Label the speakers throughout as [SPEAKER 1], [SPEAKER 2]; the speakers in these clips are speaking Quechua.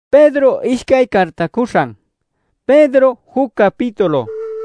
[SPEAKER 1] Pedro ishkay kartakushan. Pedro huk capítulo.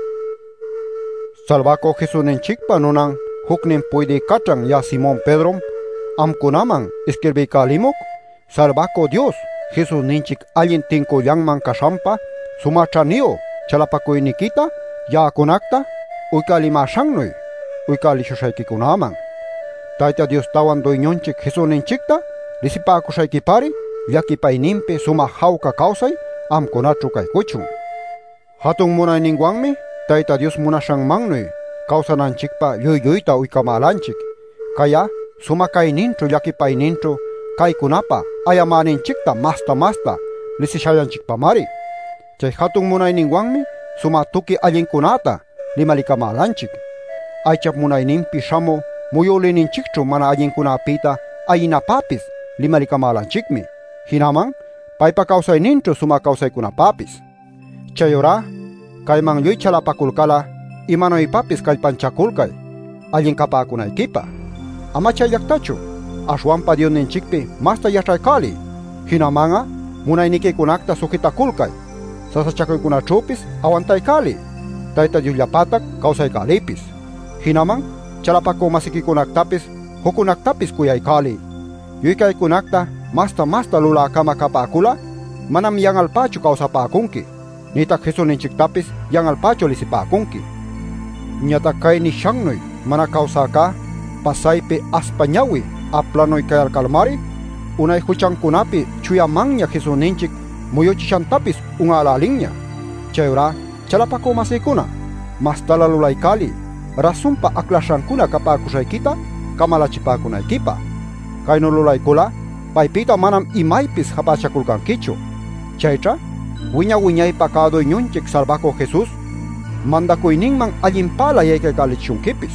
[SPEAKER 2] Salvako Jesús nenchikpa nunan huknin puede kachan ya Simón Pedro amkunaman escribikalimuk salvako Dios Jesús ninchik alguien tinkuyanman kashampa sumachanio chalapakuinikita ya kunakta uykalimashannuy uykalishushaykunaman Tayta Dios tawan doiñonchik Jesús ninchikta lisipakushaykipari llakipaynimpi suma hawka kawsay amkunachu kaykuchun hatun munayninwanmi Tayta Dios munashanmannuy kawsananchikpa lluyluyta uykamalanchik kaya suma kayninchu llakipayninchu kaykunapa ayamaninchikta masta lisishayanchikpamari chay hatun munayninwanmi suma tuki allinkunata limalikamalanchik aychap munayninpi shamu muyulininchikchu mana allinkunapita ayinapapis limalikamalanchikmi hinaman paypa kawsayninchu suma kawsaykunapapis chayura kayman lluy chalapakulkala imanuypapis kallpanchakulkay allinkapakunaykipa ama chayllaktachu ashwanpa Diosninchikpi masta yach'aykali hinamanga munaynikikunakta sujitakulkay sasachakuykunachupis awantaykali Tayta Diosllapatak kawsaykalipis hinaman chalapakumasikikunaktapas hukunaktapis kuyaykali lluy kaykunakta masta lulakama kapakula manam yanalpachu kawsapakunki nitak Jesusninchiktapis yanalpachu lisipakunki ñatak kay nishannuy mana kawsaka pasaypi aspañawi aplanoy kayalkalmari unay huchankunapi chuyamanña Jesusninchik muyuchishantapis unalalinña chayura chalapakumasikuna mastala lulaykali rasunpa aklashankuna kapakushaykita kamalachipakunaykipa kaynu lulaykula paypita manam imaypis hapachakulkankichu chaycha wiñaypa kadoyñunchik salvako Jesús mandakuyninman allinpala yaykaykalishunkippis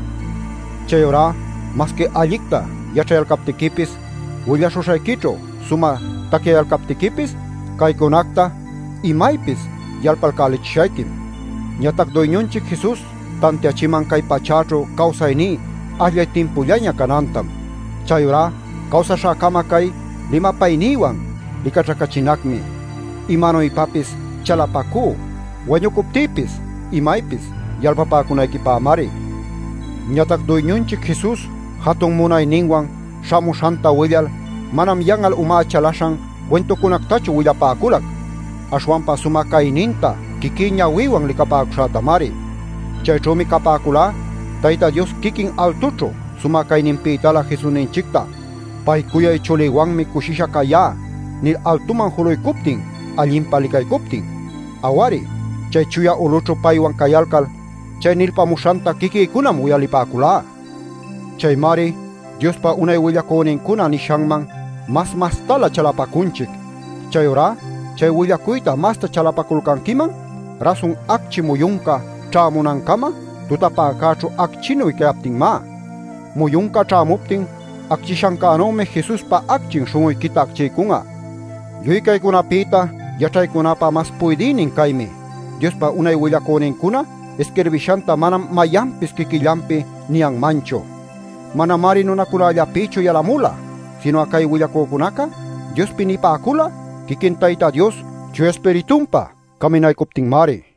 [SPEAKER 2] chayura maski allikta yachayalkaptikipis willashusaykichu suma takyayalkaptikipis kaykunakta imaypis yalpalkalichishaykim ñatak doyñunchik Jesús tantiachiman kay pachachu kawsayni allay timpullaña kanantam chayura kawsashakama kay limapayniwan likachakachinakmi imanuypapis chalapaku wañukuptipis imaypis yalpapakunaykipamari ñatak doyñunchik Jesús hatun munayninwan shamushanta willal manam yanal umachalashan wentukunaktachu willapakulak ashwanpa suma kayninta kikin ñawiwan likapakushatamari chaychumi kapakula Tayta Dios kikin altuchu suma kayninpitala Jesusninchikta pay kuyay chuliwanmi kushisha kaya nil altuman huluykuptin allinpa likaykuptin awari chay chuya uluchu paywan kayalkal chay nilpamushanta kikiykunam uyalipakula chaymari Diospa unay willakuninkuna nishanman mastala chalapakunchik chayura chay willakuyta masta chalapakulkankiman rasun akchi muyunka ch'amunankama tutapakachu akchinuy kayaptinma muyunka ch'amuptin akchishankanumi Jesuspa akchin shunguykita akchiykunga lluy kaykunapita yachaykunapa mas puydinin kaymi Diospa unay willakuninkuna escribishanta manam mayanpis kikillampi niyanmanchu manamari nunakunallapichu yalamula sino akay willakukunaka Diospi nipakula kikin Tayta Dios chu espiritumpa kaminaykuptinmari